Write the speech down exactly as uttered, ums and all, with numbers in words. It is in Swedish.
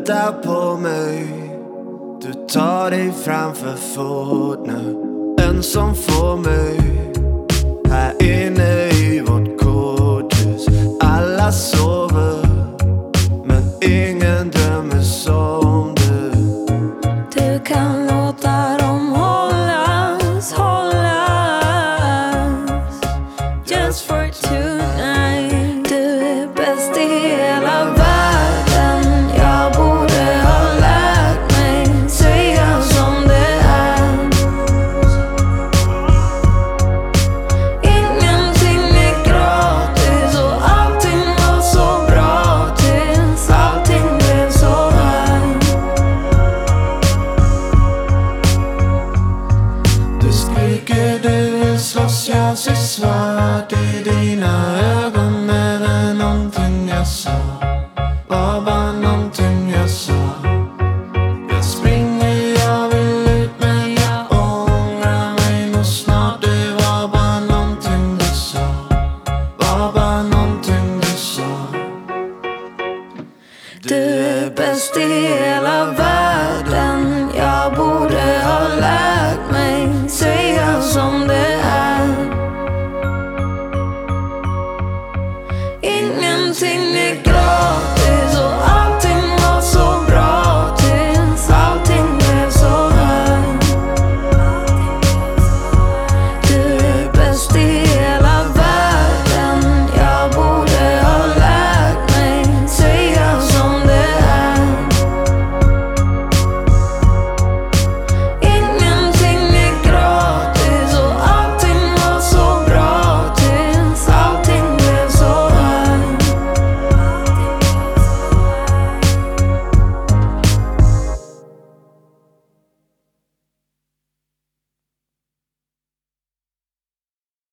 väntar på mig. Du tar dig framför fotna. En som får mig här inne i vårt korthus. Alla sover men ingen drömmer som du. Du kan låta dem hållas, hållas just for tonight. Du är bäst i hela världen. Jag borde ha lärt mig säga som det är. Ingenting är gratis och allting var så bra tills allting blev så här. Du skriker, du vill slåss, jag ser svart i dina ögon. Är det någonting jag sa? Var bara någonting jag sa. Jag springer, jag vill ut men jag ångrar mig nog snart. Det var bara någonting du sa. Var bara någonting du sa. Du är bäst i hela världen.